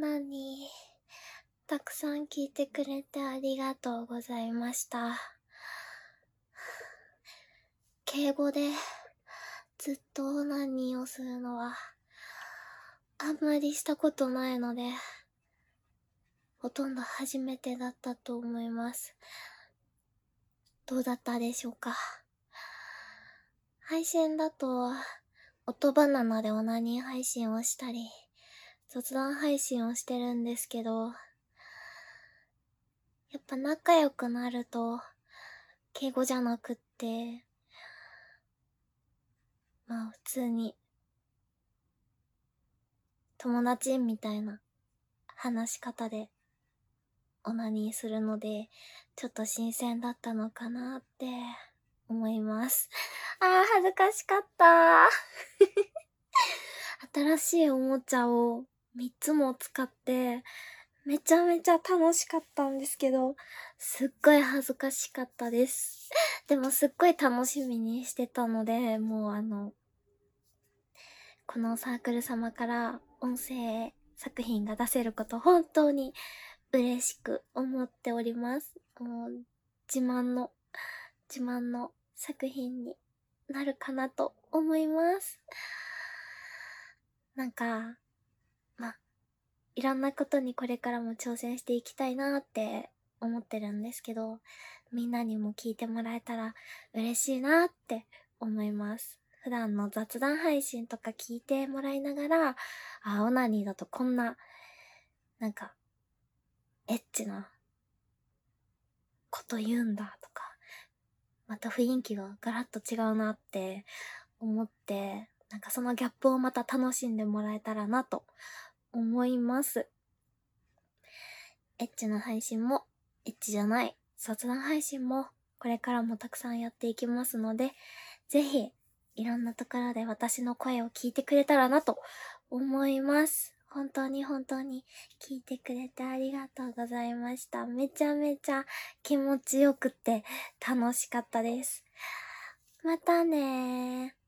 ナにたくさん聞いてくれてありがとうございました。敬語でずっとオナニーをするのはあんまりしたことないので、ほとんど初めてだったと思います。どうだったでしょうか。配信だと音バナナでオナニー配信をしたり、雑談配信をしてるんですけど、やっぱ仲良くなると敬語じゃなくって、まあ普通に友達みたいな話し方でオナニーするので、ちょっと新鮮だったのかなって思います。恥ずかしかった。新しいおもちゃを3つも使ってめちゃめちゃ楽しかったんですけど、すっごい恥ずかしかったです。でもすっごい楽しみにしてたので、もうこのサークル様から音声作品が出せること本当に嬉しく思っております。もう自慢の作品になるかなと思います。なんか、いろんなことにこれからも挑戦していきたいなって思ってるんですけど、みんなにも聞いてもらえたら嬉しいなって思います。普段の雑談配信とか聞いてもらいながら、オナニーだとこんな、エッチなこと言うんだとか、また雰囲気がガラッと違うなって思って、そのギャップをまた楽しんでもらえたらなと思います。エッチな配信も、エッチじゃない雑談配信も、これからもたくさんやっていきますので、ぜひ、いろんなところで私の声を聞いてくれたらなと思います。本当に聞いてくれてありがとうございました。めちゃめちゃ気持ちよくて楽しかったです。またねー。